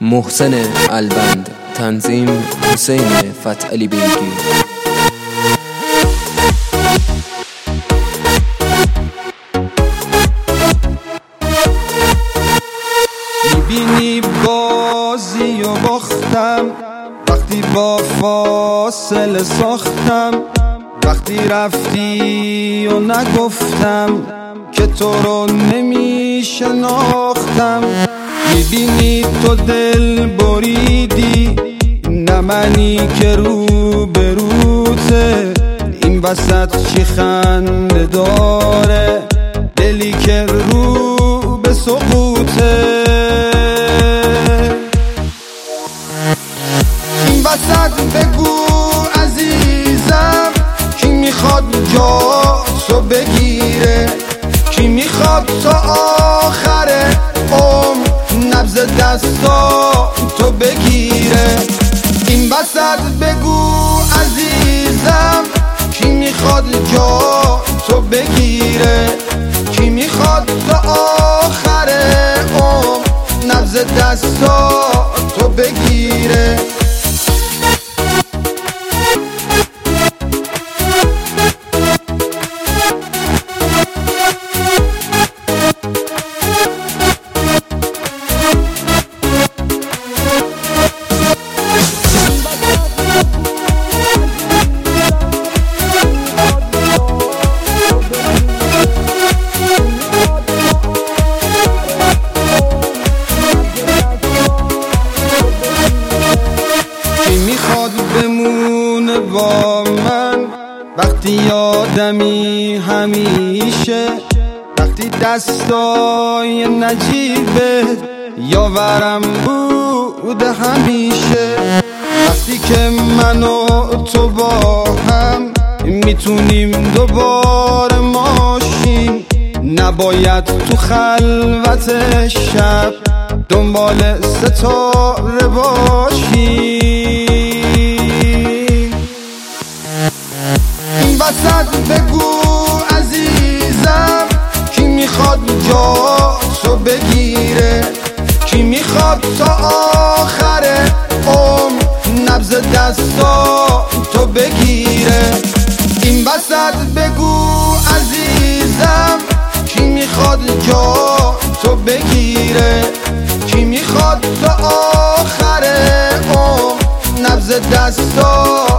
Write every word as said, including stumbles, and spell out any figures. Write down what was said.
محسن البند، تنظیم حسین فتحعلی بیگی. میبینی بازی و باختم وقتی با فاصله ساختم، وقتی رفتی و نگفتم که تو رو نمیشناختم. میبینی تو دل بریدی، نه منی که رو به روته. این وسط چی خنده داره، دلی که رو به سقوطه. این وسط بگو عزیزم، کی میخواد جاتو بگیره، کی میخواد تا آخر عمر نبض دستا تو بگیره. این وسط بگو عزیزم، کی میخواد جاتو بگیره، کی میخواد تا آخر عمر نبض دستا تو بگیره. بمونه با من وقتی یادمی همیشه، وقتی دستای نجیبت یاورم بوده همیشه، وقتی که من و تو با هم میتونیم دوباره ماشین، نباید تو خلوت شب دنبال ستاره باشیم. این وسط بگو عزیزم، کی میخواد جاتو بگیره، کی میخواد تا آخر عمر نبض دستا تو بگیره. این وسط بگو عزیزم، کی میخواد جاتو بگیره، کی میخواد تا آخر عمر نبض دستا